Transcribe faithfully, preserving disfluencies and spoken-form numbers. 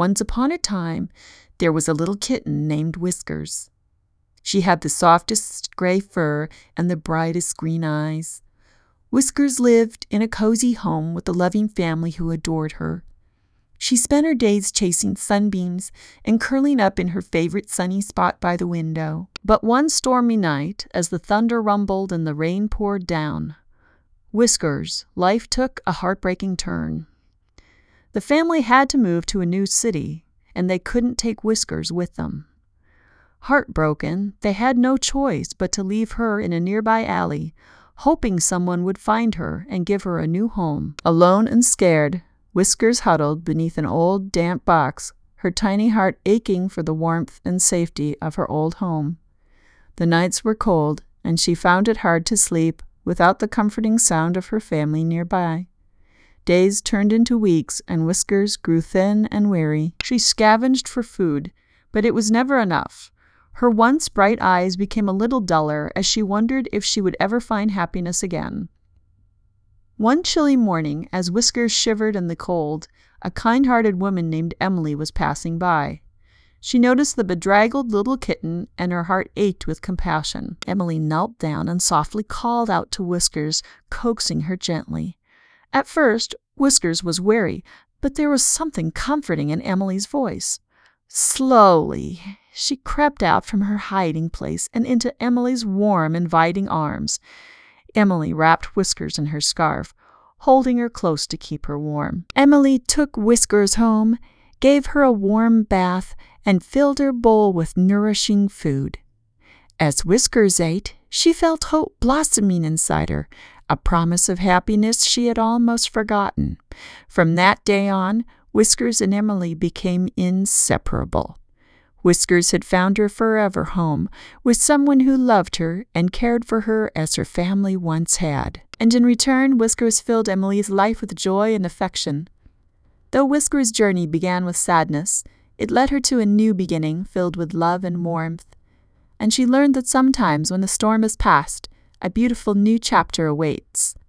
Once upon a time, there was a little kitten named Whiskers. She had the softest gray fur and the brightest green eyes. Whiskers lived in a cozy home with a loving family who adored her. She spent her days chasing sunbeams and curling up in her favorite sunny spot by the window. But one stormy night, as the thunder rumbled and the rain poured down, Whiskers' life took a heartbreaking turn. The family had to move to a new city, and they couldn't take Whiskers with them. Heartbroken, they had no choice but to leave her in a nearby alley, hoping someone would find her and give her a new home. Alone and scared, Whiskers huddled beneath an old, damp box, her tiny heart aching for the warmth and safety of her old home. The nights were cold, and she found it hard to sleep without the comforting sound of her family nearby. Days turned into weeks, and Whiskers grew thin and weary. She scavenged for food, but it was never enough. Her once bright eyes became a little duller as she wondered if she would ever find happiness again. One chilly morning, as Whiskers shivered in the cold, a kind-hearted woman named Emily was passing by. She noticed the bedraggled little kitten, and her heart ached with compassion. Emily knelt down and softly called out to Whiskers, coaxing her gently. At first, Whiskers was wary, but there was something comforting in Emily's voice. Slowly, she crept out from her hiding place and into Emily's warm, inviting arms. Emily wrapped Whiskers in her scarf, holding her close to keep her warm. Emily took Whiskers home, gave her a warm bath, and filled her bowl with nourishing food. As Whiskers ate, she felt hope blossoming inside her, a promise of happiness she had almost forgotten. From that day on, Whiskers and Emily became inseparable. Whiskers had found her forever home with someone who loved her and cared for her as her family once had. And in return, Whiskers filled Emily's life with joy and affection. Though Whiskers' journey began with sadness, it led her to a new beginning filled with love and warmth. And she learned that sometimes when the storm is past, a beautiful new chapter awaits.